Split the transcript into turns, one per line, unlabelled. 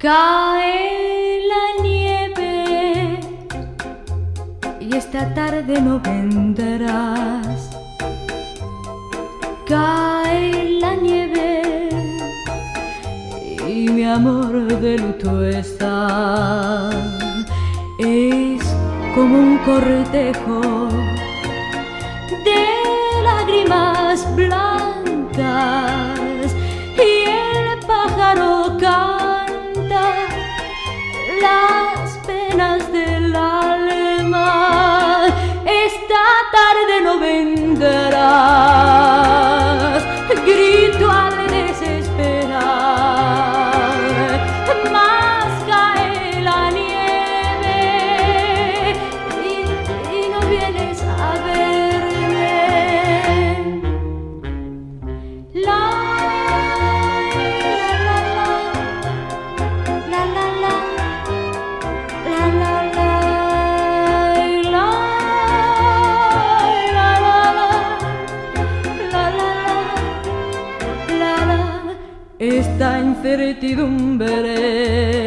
Cae la nieve y esta tarde no vendrás. Cae la nieve y mi amor de luto está. Es como un cortejo de lágrimas blancas y el pájaro canta las penas del alma. Esta tarde no vendrás, grito al desesperar, mas cae la nieve y no vienes a verme. La esta incertidumbre